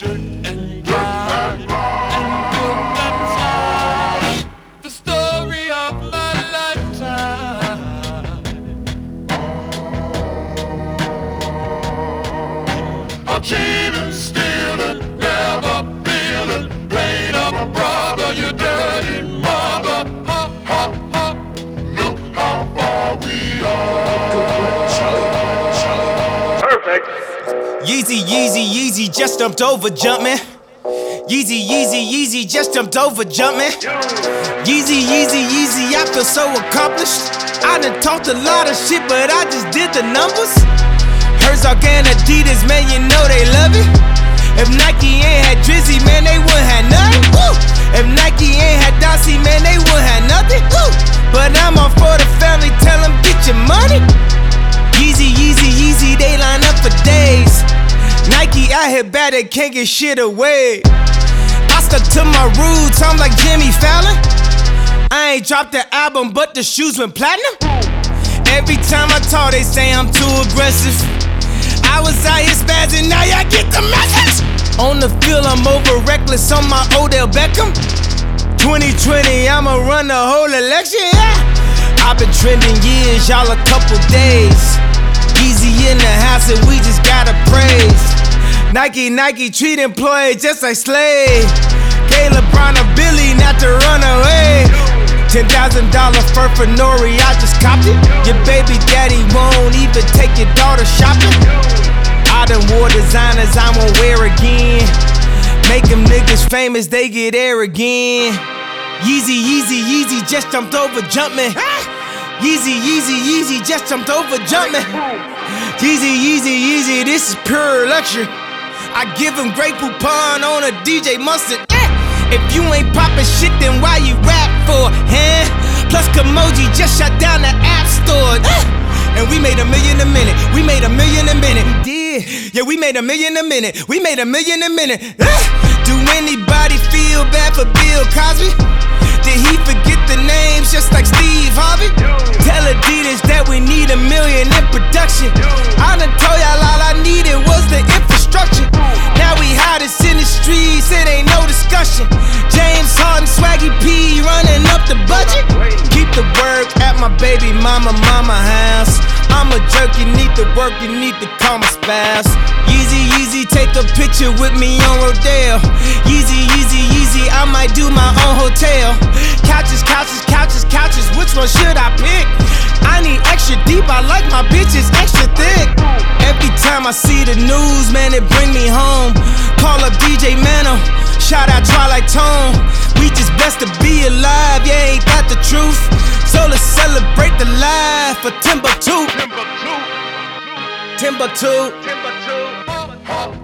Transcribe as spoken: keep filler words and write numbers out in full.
Dirt and dry and milk and slide, the story of my lifetime. I'm cheating, stealing, never feeling, playing up a brother, you dirty mother. Ha ha ha! Look how far we are. Perfect. Yeezy, Yeezy, Yeezy just jumped over jumping. Yeezy, Yeezy, Yeezy just jumped over jumping. Yeezy, Yeezy, Yeezy, I feel so accomplished. I done talked a lot of shit, but I just did the numbers. Herzog and Adidas, man, you know they love it. If Nike ain't had Drizzy, man, they wouldn't have nothing. Woo! If Nike ain't had Dossie, man, they wouldn't have nothing. Woo! But I'm all for the family, tell them get your money. Yeezy, Yeezy, Yeezy, they line up for days. Nike out here bad, they can't get shit away. I stuck to my roots, I'm like Jimmy Fallon. I ain't dropped the album, but the shoes went platinum. Every time I talk, they say I'm too aggressive. I was out here spazzing, now y'all get the message. On the field, I'm over reckless on my Odell Beckham. twenty twenty, I'ma run the whole election, yeah. I've been trending years, y'all a couple days. Easy in the house and we just gotta praise. Nike, Nike treat employees just like slave. K LeBron or Billy not to run away. Ten thousand dollar fur for Nori, I just copped it. Your baby daddy won't even take your daughter shopping. I done wore designers I won't wear again. Make them niggas famous, they get arrogant. Yeezy, Yeezy, Yeezy just jumped over jumping. Yeezy, Yeezy, Yeezy just jumped over jumping. Yeezy, Yeezy, Yeezy, this is pure luxury. I give him Grey Poupon on a D J Mustard. If you ain't poppin' shit, then why you rap for, huh? Plus Kimoji just shut down the app store. And we made a million a minute. We made a million a minute. We did. Yeah, we made a million a minute. We made a million a minute. Do anybody feel bad for Bill Cosby? Did he forget the names just like Steve Harvey? Tell Adidas that we need a million in production. I done told y'all all I needed was the infrastructure. Now we hottest in the streets, it ain't no discussion. James Harden, Swaggy P running up the budget. Keep the work at my baby mama, mama house. I'm a jerk, you need to work, you need to call my spouse. Yeezy, Yeezy, take a picture with me on Rodale. Yeezy, Yeezy, Yeezy, I might do my own hotel. Couches, couches, couches, couches, which one should I pick? I need extra deep, I like my bitches extra thick. Every time I see the news, man, it bring me home. Call up D J Mano, shout out Twilight Tone. We just blessed to be alive, yeah, ain't that the truth? So let's celebrate the life of Timbuktu. Timbuktu. Timbuktu. Timbuktu.